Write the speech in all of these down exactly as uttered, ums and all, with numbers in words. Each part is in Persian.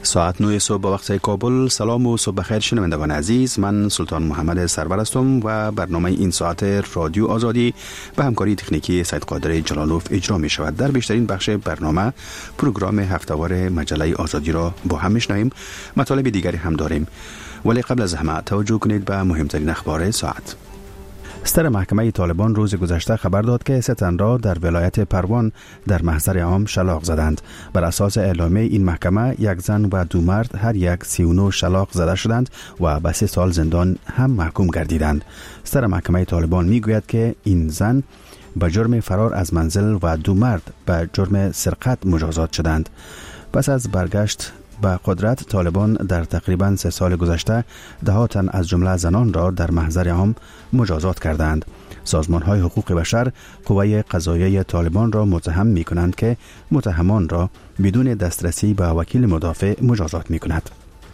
ساعت نه صبح با وقت کابل. سلام و صبح بخیر شنوندگان عزیز، من سلطان محمد سرور هستم و برنامه این ساعت رادیو آزادی به همکاری تکنیکی سید قادر جلالوف اجرا می شود. در بیشترین بخش برنامه پروگرام هفته‌وار مجله آزادی را با هم میشنویم. مطالب دیگری هم داریم، ولی قبل از همه توجه کنید به مهمترین اخبار ساعت. ستر محکمه طالبان روز گذشته خبر داد که سه تن را در ولایت پروان در محضر عام شلاق زدند. بر اساس اعلامیه این محکمه یک زن و دو مرد هر یک سی و نه شلاق زده شدند و به سه سال زندان هم محکوم گردیدند. ستر محکمه طالبان میگوید که این زن به جرم فرار از منزل و دو مرد به جرم سرقت مجازات شدند. پس از برگشت به قدرت، طالبان در تقریباً سه سال گذشته ده ها تن از جمله زنان را در محضر عام مجازات کردند. سازمان‌های حقوق بشر قوه قضاییه طالبان را متهم می‌کنند که متهمان را بدون دسترسی به وکیل مدافع مجازات می‌کند.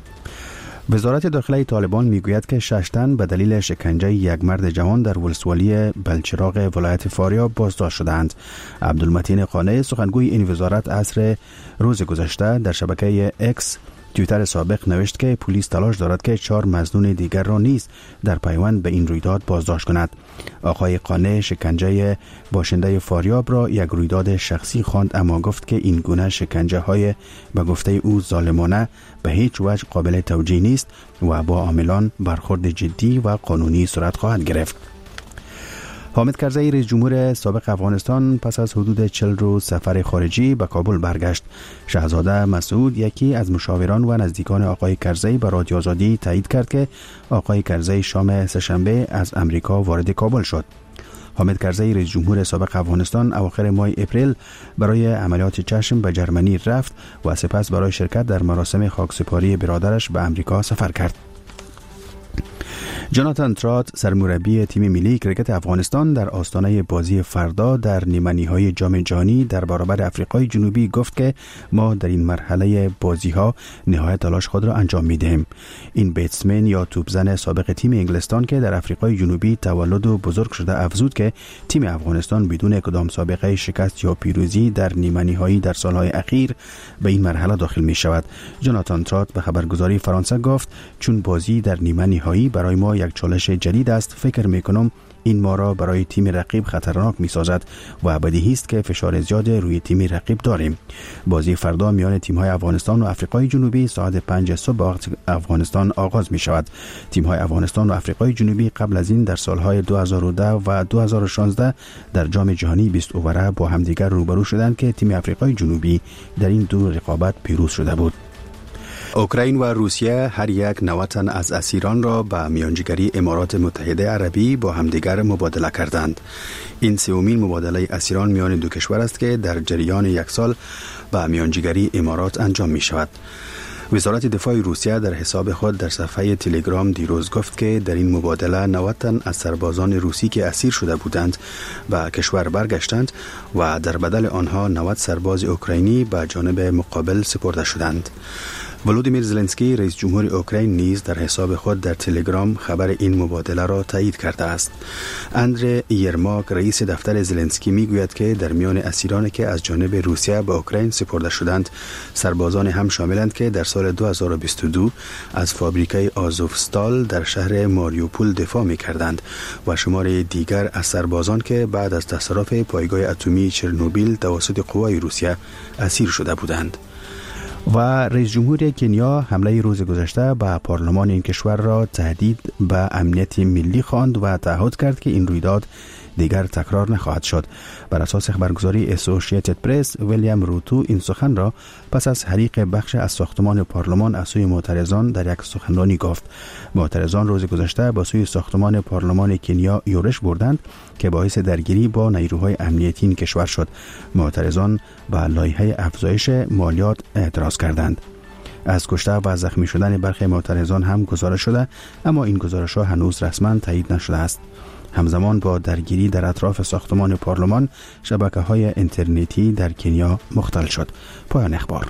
وزارت داخلی طالبان میگوید که شش تن به دلیل شکنجه یک مرد جوان در ولسوالی بلچراغ ولایت فاریاب بازداشت شدند. عبدالمتین قانع، سخنگوی این وزارت، عصر روز گذشته در شبکه اکس توییتر سابق نوشت که پلیس تلاش دارد که چهار مظنون دیگر را نیز در پیوند به این رویداد بازداشت کند. آقای قانع شکنجه باشنده فاریاب را یک رویداد شخصی خواند، اما گفت که این گونه شکنجه های به گفته او ظالمانه به هیچ وجه قابل توجیه نیست و با عاملان برخورد جدی و قانونی صورت خواهد گرفت. حامد کرزی، رئیس جمهور سابق افغانستان، پس از حدود چهل روز سفر خارجی به کابل برگشت. شهزاده مسعود، یکی از مشاوران و نزدیکان آقای کرزی، به رادیو آزادی تایید کرد که آقای کرزی شام سه‌شنبه از امریکا وارد کابل شد. حامد کرزی، رئیس جمهور سابق افغانستان، اواخر ماه اپریل برای عملیات چشم به جرمنی رفت و سپس برای شرکت در مراسم خاکسپاری برادرش به امریکا سفر کرد. جاناتان ترات، سرمربی تیم ملی کرکت افغانستان، در آستانه بازی فردا در نیمه‌نهایی جام جهانی در برابر آفریقای جنوبی گفت که ما در این مرحله بازی‌ها نهایت تلاش خود را انجام می‌دهیم. این بیتسمن یا توپزن سابق تیم انگلستان که در آفریقای جنوبی تولد و بزرگ شده افزود که تیم افغانستان بدون کدام سابقه شکست یا پیروزی در نیمه‌نهایی در سالهای اخیر به این مرحله داخل می‌شود. جاناتان ترات به خبرگزاری فرانسه گفت چون بازی در نیمه‌نهایی برای ما یک چالش جدید است، فکر میکنم این ما را برای تیم رقیب خطرناک می سازد و بدیهی است که فشار زیاد روی تیم رقیب داریم. بازی فردا میان تیم های افغانستان و آفریقای جنوبی ساعت پنج صبح وقت افغانستان آغاز می شود. تیم های افغانستان و آفریقای جنوبی قبل از این در سالهای دو هزار و ده و دو هزار و شانزده در جام جهانی بیست اووره با همدیگر روبرو شدند که تیم آفریقای جنوبی در این دو رقابت پیروز شده بود. اوکراین و روسیه هر یک نود تن از اسیران را به میانجیگری امارات متحده عربی با همدیگر مبادله کردند. این سومین مبادله اسیران میان دو کشور است که در جریان یک سال به میانجیگری امارات انجام می شود. وزارت دفاع روسیه در حساب خود در صفحه تلگرام دیروز گفت که در این مبادله نود تن از سربازان روسی که اسیر شده بودند به کشور برگشتند و در بدل آنها نود سرباز اوکراینی به جانب مقابل سپرده شدند. ولودیمیر زلنسکی، رئیس جمهور اوکراین، نیز در حساب خود در تلگرام خبر این مبادله را تایید کرده است. اندری یرماک، رئیس دفتر زلنسکی، میگوید که در میان اسیرانی که از جانب روسیه به اوکراین سپرده شدند، سربازان هم شاملند که در سال دو هزار و بیست و دو از فابریکه آزوفستال در شهر ماریوپول دفاع می‌کردند و شمار دیگر از سربازان که بعد از تصرف پایگاه اتمی چرنوبیل توسط قوای روسیه اسیر شده بودند. و رئیس جمهور کنیا حمله روز گذشته به پارلمان این کشور را تهدید به امنیت ملی خواند و تعهد کرد که این رویداد دیگر تکرار نخواهد شد. بر اساس خبرگزاری اسوسییتد پرس، ویلیام روتو این سخن را پس از حریق بخش از ساختمان پارلمان از سوی معترضان در یک سخنرانی گفت. معترضان روز گذشته با سوی ساختمان پارلمان کنیا یورش بردند که باعث درگیری با نیروهای امنیتی این کشور شد. معترضان به لایحه افزایش مالیات اعتراض کردند. از کشته و زخمی شدن برخی معترضان هم گزارش شده، اما این گزارش‌ها هنوز رسما تایید نشده است. همزمان با درگیری در اطراف ساختمان پارلمان، شبکه‌های اینترنتی در کنیا مختل شد. پایان اخبار.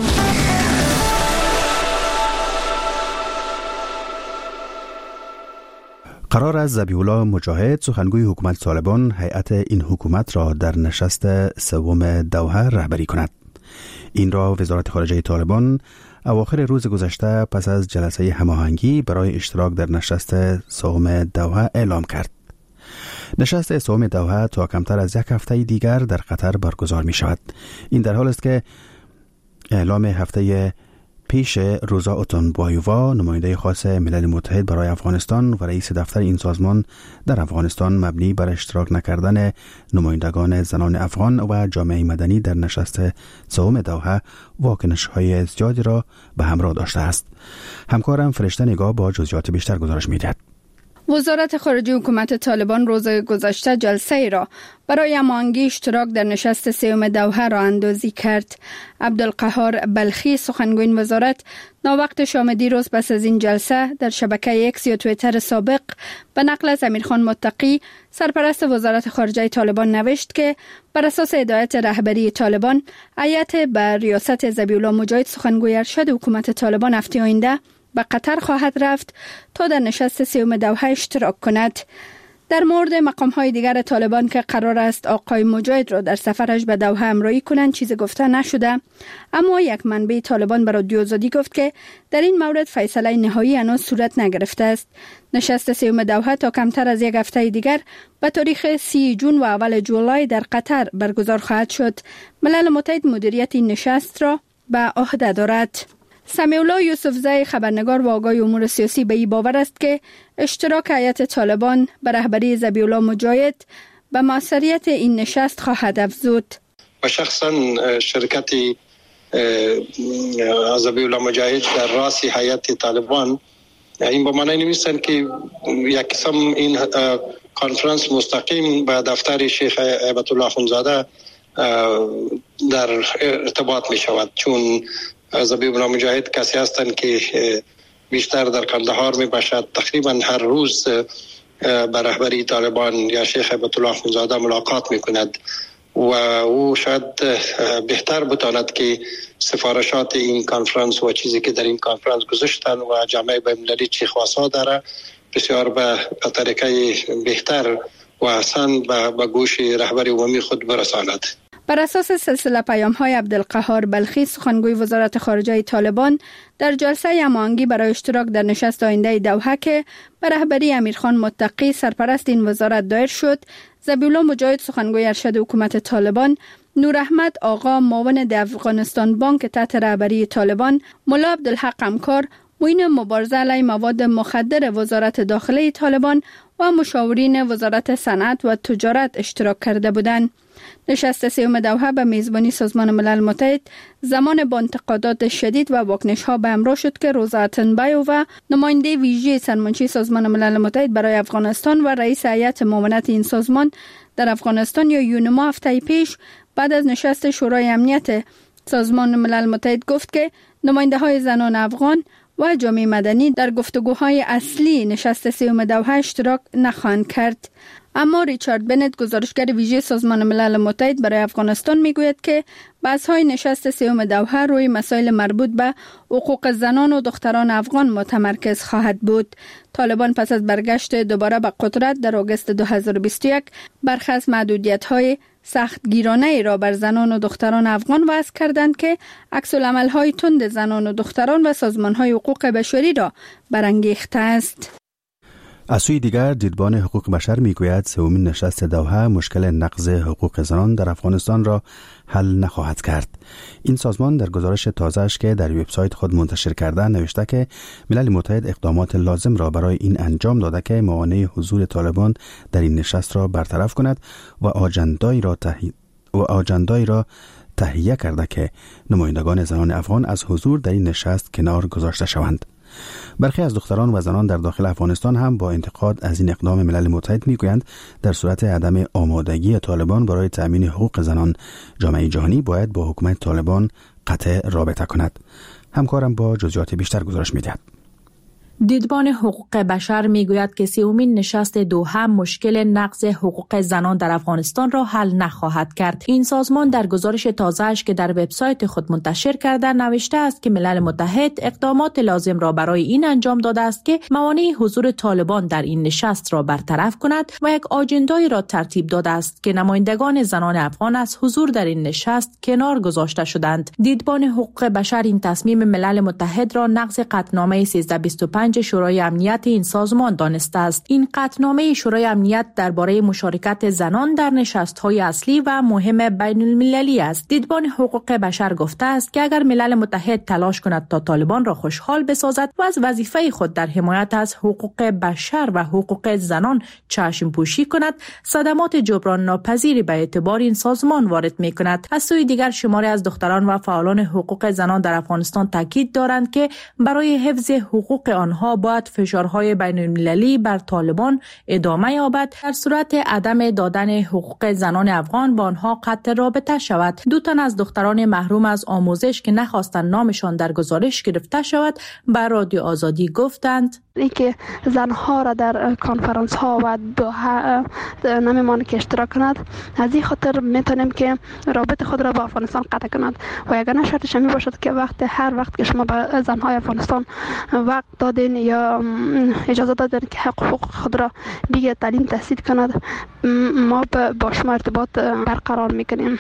قرار است ذبیح الله مجاهد، سخنگوی حکومت طالبان، هیئت این حکومت را در نشست سوم دوحه رهبری کند. این را وزارت خارجه طالبان اواخر روز گذشته پس از جلسه هماهنگی برای اشتراک در نشست سوم دوحه اعلام کرد. نشست سوم دوحه تا کمتر از یک هفته دیگر در قطر برگزار می شود. این در حال است که اعلام هفته پیش روزا اوتونبایووا، نماینده خاص ملل متحد برای افغانستان و رئیس دفتر این سازمان در افغانستان، مبنی بر اشتراک نکردن نمایندگان زنان افغان و جامعه مدنی در نشست سوم دوحه واکنش‌های زیادی را به همراه داشته است. همکارم فرشته نگاه با جزئیات بیشتر گزارش می‌دهد. وزارت خارجه حکومت طالبان روز گذشته جلسه ای را برای هماهنگی اشتراک در نشست سوم دوحه را اندازی کرد. عبدالقهار بلخی، سخنگوی وزارت، ناوقت شام دیروز پس از این جلسه در شبکه اکس یا توییتر سابق به نقل از امیرخان متقی، سرپرست وزارت خارجه طالبان، نوشت که بر اساس هدایت رهبری طالبان، هیئت به ریاست ذبیح الله مجاهد، سخنگوی ارشد حکومت طالبان، هفته آینده به قطر خواهد رفت تا در نشست سوم دوحه اشتراک کند. در مورد مقام‌های دیگر طالبان که قرار است آقای مجاهد را در سفرش به دوحه همراهی کنند چیزی گفته نشده، اما یک منبع طالبان به رادیو آزادی گفت که در این مورد فیصله نهایی هنوز صورت نگرفته است. نشست سوم دوحه تا کمتر از یک هفته دیگر به تاریخ سی جون و اول جولای در قطر برگزار خواهد شد. ملل متحد مدیریت این نشست را به عهده دارد. سمیع الله یوسفزی، خبرنگار و آگاه امور سیاسی، به این باور است که اشتراک هیئت طالبان به رهبری ذبیح الله مجاهد به موثریت این نشست خواهد افزود. و شخصا شرکت ذبیح الله مجاهد در راس هیئت طالبان این با معنی نمیستند که یک قسم این کانفرانس مستقیم به دفتر شیخ هیبت الله اخوندزاده در ارتباط می شود، چون ذبیح الله مجاهد کسی هستند که بیشتر در کندهار می باشد. تقریبا هر روز با رهبری طالبان یا شیخ هیبت الله اخوندزاده ملاقات می کند و او شاید بهتر بتواند که سفارشات این کانفرانس و چیزی که در این کانفرانس گذاشتن و جامعه بین‌المللی چی خواسته داره بسیار به طریقه بهتر و احسن به گوش رهبری عمومی خود برساند. بر اساس سلسله پیام‌های عبدالقهار بلخی، سخنگوی وزارت خارجه طالبان، در جلسه هماهنگی برای اشتراک در نشست آینده دوحه که به رهبری امیرخان متقی، سرپرست این وزارت، دایر شد، ذبیح الله مجاهد، سخنگوی ارشد حکومت طالبان، نور احمد آقا، معاون د افغانستان بانک تحت رهبری طالبان، ملا عبدالحق امکار، معین مبارزه علیه مواد مخدر وزارت داخله طالبان و مشاورین وزارت صنعت و تجارت اشتراک کرده بودند. نشست سوم دوحه به میزبانی سازمان ملل متحد زمان با انتقادات شدید و واکنش‌ها به همراه شد که روزا اوتونبایووا، نماینده ویژه سرمنشی سازمان ملل متحد برای افغانستان و رئیس هیئت معاونت این سازمان در افغانستان یا یونما، هفته پیش بعد از نشست شورای امنیت سازمان ملل متحد گفت که نماینده‌های زنان افغان و جامعه مدنی در گفتگوهای اصلی نشست سوم دوحه اشتراک نخواهند کرد. اما ریچارد بنت، گزارشگر ویژه سازمان ملل متحد برای افغانستان، میگوید که بحث‌های نشست سوم دوحه روی مسائل مربوط به حقوق زنان و دختران افغان متمرکز خواهد بود. طالبان پس از برگشت دوباره به قدرت در آگوست دو هزار و بیست و یک برخی از محدودیت‌های سختگیرانه ای را بر زنان و دختران افغان وضع کردند که عکس‌العمل‌های تند زنان و دختران و سازمان‌های حقوق بشری را برانگیخته است. از سوی دیگر، دیدبان حقوق بشر میگوید سومین نشست دوحه مشکل نقض حقوق زنان در افغانستان را حل نخواهد کرد. این سازمان در گزارش تازه‌اش که در وبسایت خود منتشر کرده نوشته که ملل متحد اقدامات لازم را برای این انجام داده که موانع حضور طالبان در این نشست را برطرف کند و آجندایی را تهیه و آجندایی را تهیه کرده که نمایندگان زنان افغان از حضور در این نشست کنار گذاشته شوند. برخی از دختران و زنان در داخل افغانستان هم با انتقاد از این اقدام ملل متحد میگویند در صورت عدم آمادگی طالبان برای تأمین حقوق زنان، جامعه جهانی باید با حکومت طالبان قطع رابطه کند. همکارم با جزئیات بیشتر گزارش میدهد. دیدبان حقوق بشر میگوید که سومین نشست دوحه مشکل نقض حقوق زنان در افغانستان را حل نخواهد کرد. این سازمان در گزارش تازه‌اش که در وبسایت خود منتشر کرده نوشته است که ملل متحد اقدامات لازم را برای این انجام داده است که موانع حضور طالبان در این نشست را برطرف کند و یک آجندایی را ترتیب داده است که نمایندگان زنان افغان از حضور در این نشست کنار گذاشته شدند. دیدبان حقوق بشر این تصمیم ملل متحد را نقض قطعنامه سیزده صد و بیست و پنج شورای امنیت این سازمان دانسته است. این قطعنامه شورای امنیت درباره مشارکت زنان در نشست‌های اصلی و مهم بین المللی است. دیدبان حقوق بشر گفته است که اگر ملل متحد تلاش کند تا طالبان را خوشحال بسازد و از وظیفه خود در حمایت از حقوق بشر و حقوق زنان چشم پوشی کند، صدمات جبران ناپذیری به اعتبار این سازمان وارد می کند. از سوی دیگر شماری از دختران و فعالان حقوق زنان در افغانستان تاکید دارند که برای حفظ حقوق آنها باید فشارهای بین المللی بر طالبان ادامه یابد. در صورت عدم دادن حقوق زنان افغان با آنها قطع رابطه شود. دو تن از دختران محروم از آموزش که نخواستند نامشان در گزارش گرفته شود به رادیو آزادی گفتند اینکه زنها را در کنفرانس ها و دوحه نمیمانه که اشتراک کند، از این خاطر میتونیم که رابط خود را با افغانستان قطع کند و یگانه شرطش می باشد که وقت هر وقت که شما به زنهای افغانستان وقت دادین یا اجازه دادین که حق حقوق خود را دیگه تعلیم تحصیل کند، ما با شما ارتباط برقرار میکنیم.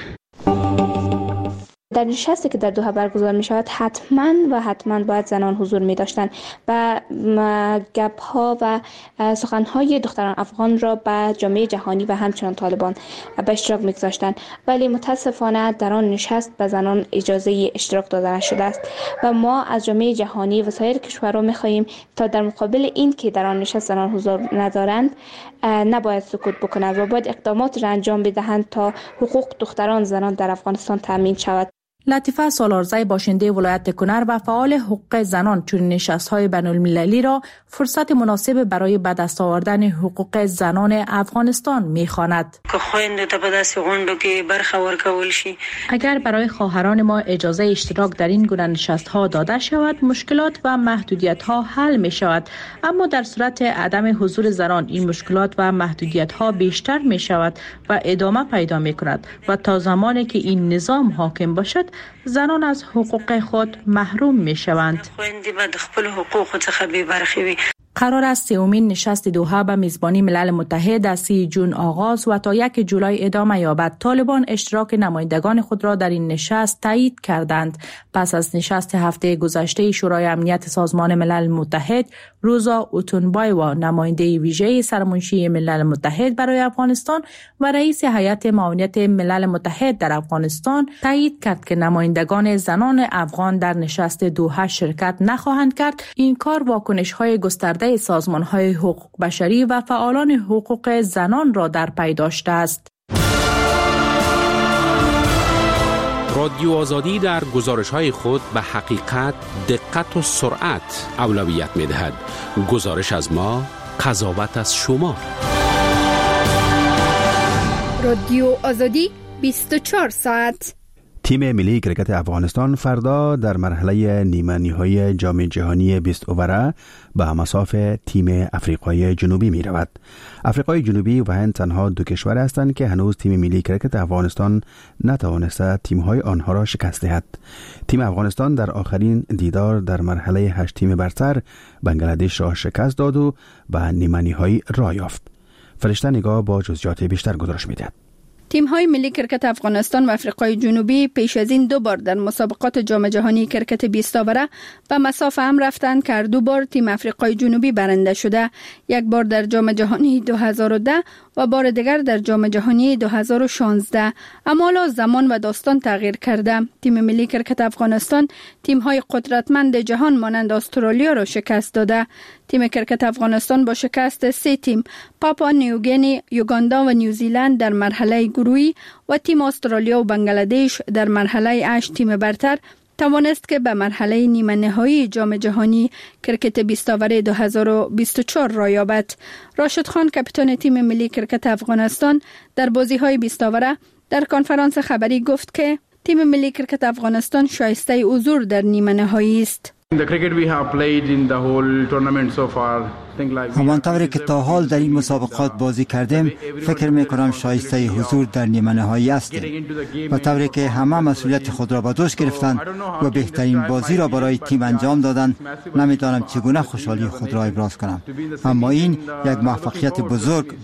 در نشستی که در دوحه برگزار می شود حتما و حتما باید زنان حضور می داشتند و گپ ها و سخن های دختران افغان را به جامعه جهانی و همچنان طالبان به اشتراک می گذاشتند، ولی متاسفانه در آن نشست به زنان اجازه اشتراک داده نشده است و ما از جامعه جهانی و سایر کشورها می خواهیم تا در مقابل این که در آن نشست زنان حضور ندارند نباید سکوت بکنند و باید اقدامات را انجام بدهند تا حقوق دختران زنان در افغانستان تامین شود. لطیفه سالارزی باشنده ولایت کنر و فعال حقوق زنان چون نشست‌های بین‌المللی را فرصت مناسب برای به دست آوردن حقوق زنان افغانستان می‌خواند. که خویندو ته په داسې غونډو کې برخه ورکول شي. اگر برای خواهران ما اجازه اشتراک در این گونه نشست‌ها داده شود، مشکلات و محدودیت‌ها حل می‌شود، اما در صورت عدم حضور زنان این مشکلات و محدودیت‌ها بیشتر می‌شود و ادامه پیدا می‌کند و تا زمانی که این نظام حاکم باشد زنان از حقوق خود محروم می شوند. قرار است سومین نشست دوحه به میزبانی ملل متحد از سی جون آغاز و تا یک جولای ادامه یابد. طالبان اشتراک نمایندگان خود را در این نشست تایید کردند. پس از نشست هفته گذشته شورای امنیت سازمان ملل متحد، روزا اوتونبایوا نماینده ویژه سرمنشی ملل متحد برای افغانستان و رئیس هیئت معاونت ملل متحد در افغانستان تایید کرد که نمایندگان زنان افغان در نشست دوحه شرکت نخواهند کرد. این کار واکنش‌های گسترده سازمان‌های حقوق بشری و فعالان حقوق زنان را در پی داشته است. رادیو آزادی در گزارش‌های خود به حقیقت، دقت و سرعت اولویت می‌دهد. گزارش از ما، قضاوت از شما. رادیو آزادی بیست و چهار ساعت. تیم ملی کرکت افغانستان فردا در مرحله نیمه نهایی جام جهانی بیست اووره به مصاف تیم افریقای جنوبی می رود. افریقای جنوبی و هند تنها دو کشور هستند که هنوز تیم ملی کرکت افغانستان نتوانسته تیم‌های آنها را شکست دهد. تیم افغانستان در آخرین دیدار در مرحله هشت تیم برتر بنگلادش را شکست داد و به نیمه نهایی راه یافت. فرشته نگاه با جزئیات بیشتر گزارش می‌دهد. تیم‌های ملی کرکت افغانستان و افریقای جنوبی پیش از این دو بار در مسابقات جام جهانی کرکت بیست اووره به مصاف هم رفتند که دو بار تیم افریقای جنوبی برنده شده، یک بار در جام جهانی دو هزار و ده و بار دیگر در جام جهانی دو هزار و شانزده. اما حالا زمان و داستان تغییر کرده. تیم ملی کرکت افغانستان تیم‌های قدرتمند جهان مانند استرالیا را شکست داده. تیم کرکت افغانستان با شکست سه تیم پاپوا نیوگینی، یوگاندا و نیوزیلند در مرحله گروهی و تیم استرالیا و بنگلادش در مرحله هشت تیم برتر توانست که به مرحله نیمه نهایی جام جهانی کرکت بیست اووره دو هزار و بیست و چهار را یابد. راشد خان کاپیتان تیم ملی کرکت افغانستان در بازی‌های بیست اووره در کنفرانس خبری گفت که تیم ملی کرکت افغانستان شایسته حضور در نیمه نهایی است. همانطوری که تا حال در این مسابقات بازی کردیم، فکر می کنم شایسته حضور در نیمه نهایی هستیم و طوری که همه مسئولیت خود را به دوش گرفتند و بهترین بازی را برای تیم انجام دادند، نمیدانم چگونه خوشحالی خود را ابراز کنم. اما این یک موفقیت بزرگ